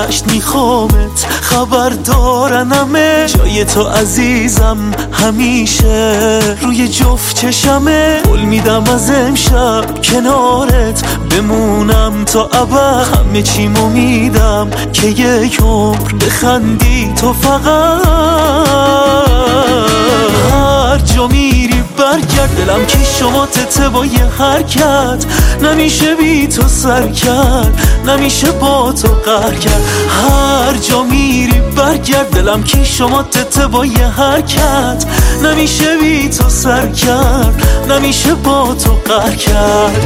گذشت میخوامت خبر دارن همه، جای تو عزیزم همیشه روی جفت چشمه. قول میدم از امشب کنارت بمونم تا ابد، همه چیمو میدم که یک عمر بخندی تو فقط. هر جا میری برگرد، دلم که شما تته با یه حرکت، نمیشه بی تو سر کرد، نمیشه با تو قهر کرد. هر جا میری برگرد، دلم که شما تته با یه حرکت، نمیشه بی تو سر کرد، نمیشه با تو قهر کرد.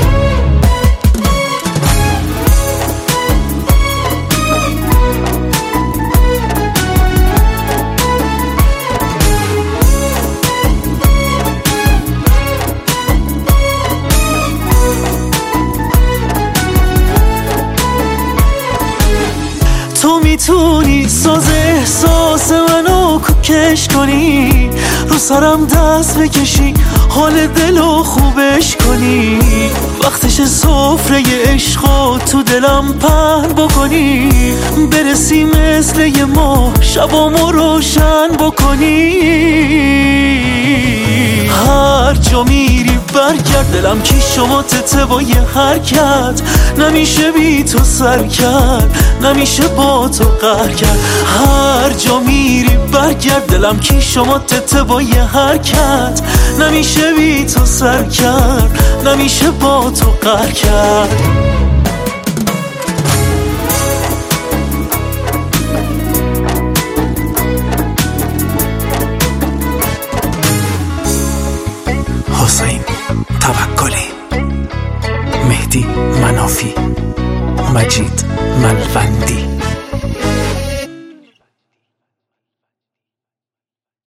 تو میتونی ساز احساس منو کوکش کنی، رو سرم دست بکشی، حال دلو خوبش کنی، وقتش سفره عشقو تو دلم پهن بکنی، برسی مثل یه ماه شبامو روشن بکنی. هر جا میری برگرد، دلم که شما تته با یه حرکت، نمیشه بی تو سر کرد، نمیشه با تو قهر کرد. هر جا میری برگرد، دلم که شما تته با یه حرکت، نمیشه بی تو سر کرد، نمیشه با تو قهر کرد. حسین توکلی، مهدی منافی، مجید ملوندی.